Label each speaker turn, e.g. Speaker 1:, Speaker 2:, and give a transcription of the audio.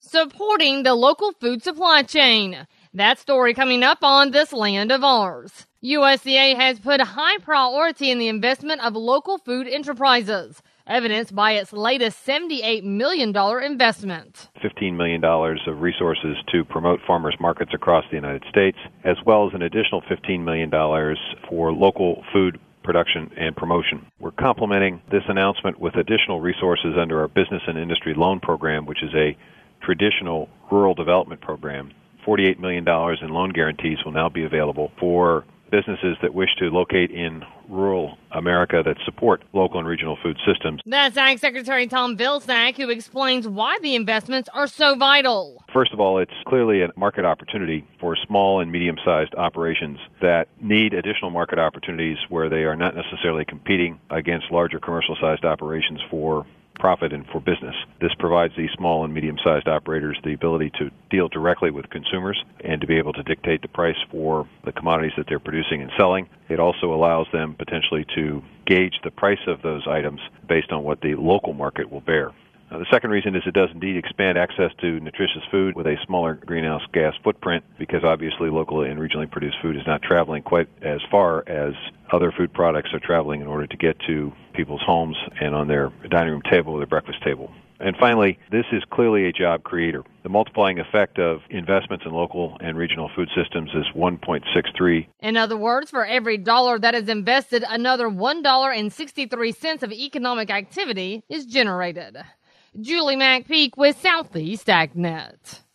Speaker 1: supporting the local food supply chain. That story coming up on This Land of Ours. USDA has put high priority in the investment of local food enterprises, evidenced by its latest $78 million investment.
Speaker 2: $15 million of resources to promote farmers markets across the United States, as well as an additional $15 million for local food production and promotion. We're complementing this announcement with additional resources under our Business and Industry Loan Program, which is a traditional rural development program. $48 million in loan guarantees will now be available for businesses that wish to locate in rural America that support local and regional food systems.
Speaker 1: That's Ag Secretary Tom Vilsack, who explains why the investments are so vital.
Speaker 2: First of all, it's clearly a market opportunity for small and medium-sized operations that need additional market opportunities where they are not necessarily competing against larger commercial-sized operations for profit and for business. This provides these small and medium-sized operators the ability to deal directly with consumers and to be able to dictate the price for the commodities that they're producing and selling. It also allows them potentially to gauge the price of those items based on what the local market will bear. The second reason is it does indeed expand access to nutritious food with a smaller greenhouse gas footprint, because obviously locally and regionally produced food is not traveling quite as far as other food products are traveling in order to get to people's homes and on their dining room table or their breakfast table. And finally, this is clearly a job creator. The multiplying effect of investments in local and regional food systems is 1.63.
Speaker 1: In other words, for every dollar that is invested, another $1.63 of economic activity is generated. Julie McPeak with Southeast AgNet.